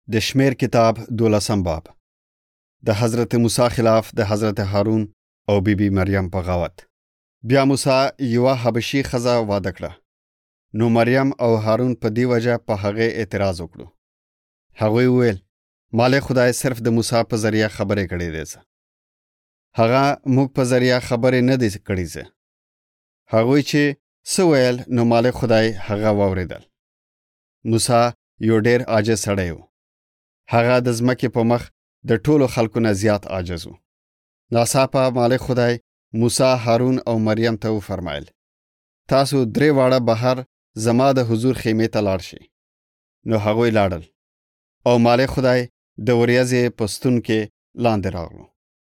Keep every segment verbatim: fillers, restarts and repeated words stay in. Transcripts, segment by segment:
د شمیر کتاب دولسم باب د حضرت موسی خلاف د حضرت هارون او بی بی مریم بغاوت. بیا موسی یوه حبشي ښځه واده کړه. نو مریم او هارون په دې وجه په هغې اعتراض وکړو. هغوی وویل مالې خدای صرف د موسی په ذریعه خبرې کړې دي څه. هغه موږ په ذریعه خبرې نه دي کړې څه. هغوی چې څه ویل نو مالې خدای هغه واورېدل. موسی یو ډېر عاجز سړی و. هغه د ځمکې په مخ د ټولو خلکو نه زیات عاجز و. ناڅاپه مالک خدای موسی، هارون او مریم ته وفرمایل تاسو درې واړه بهر زما د حضور خیمې ته لاړ شئ. نو هغوی لاړل او مالک خدای د وریځې په ستون کې لاندې راغلو.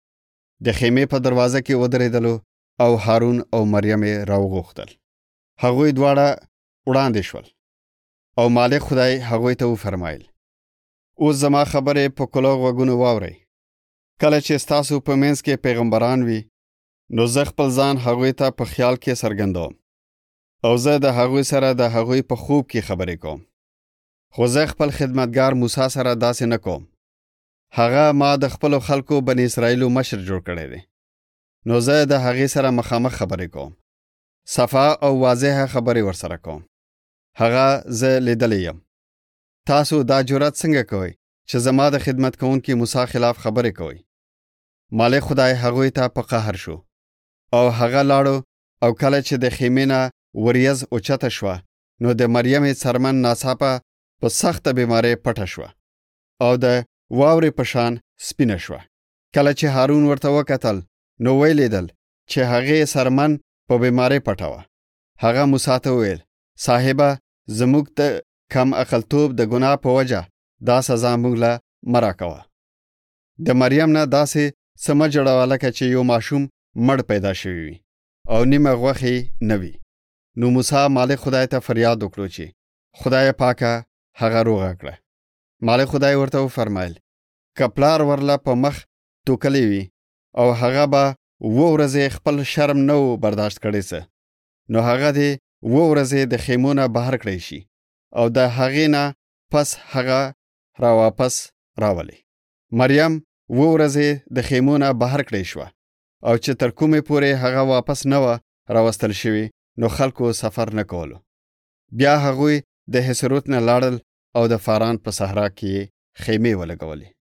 د خیمې په دروازه کې ودرېدلو او هارون او مریم یې راوغوښتل. هغوی دواړه وړاندې شول او مالک خدای هغوی ته وفرمایل اوس زما خبرې په کلوغ غوږونو واورئ. کله چې ستاسو په منځ کې پیغمبران وي نو زه خپل ځان هغوی ته په خیال کې څرګندوم او زه د هغوی سره د هغوی په خوب کې خبرې کوم. خو زه خپل خدمتګار موسی سره داسې نه کوم. هغه ما د خپلو خلکو بني اسرائیلو مشر جوړ کړی دی. نو زه د هغې سره مخامخ خبرې کوم. صفا او واضحه خبرې ورسره کوم. هغه زه لیدلی یم. تاسو دا جرأت څنګه کوئ چې زما د خدمت کوونکي موسی خلاف خبرې کوئ؟ مالک خدای هغوی ته په قهر شو او هغه لاړو او کله چې د خیمې نه وریځ اوچته شوه نو د مریم څرمن ناڅاپه په سخته بیمارۍ پټه شوه او د واورې په شان سپینه شوه. کله چې هارون ورته وکتل نو ویلیدل چې هغې څرمن په بیمارۍ پټه وه. هغه موسی ته وویل صاحبه زموږ د کم عقلتوب د ګناه په وجه دا سزا موږ له مه راکوه. د مریم نه داسې څه مه جوړوه لکه چې یو ماشوم مړ پیدا شوی وي او نیمه غوښې نه وي. نو موسی مالک خدای ته فریاد وکړو چې خدای پاکه هغه روغه کړه. مالک خدای ورته وفرمایل که پلار ورله په مخ توکلی وي او هغه به اوه ورځې خپل شرم نه و برداشت کړی څه نو هغه دې اوه ورځې د خیمو نه بهر کړی شي او د هغې نه پس هغه را واپس راولي. مریم اوه ورځې د خیمو نه بهر کړی شوه او چې تر کومې پورې هغه واپس نه وه راوستل شوي نو خلکو سفر نه کولو. بیا هغوی د حسروت نه لاړل او د فاران په صحرا کې خیمې ولګولې.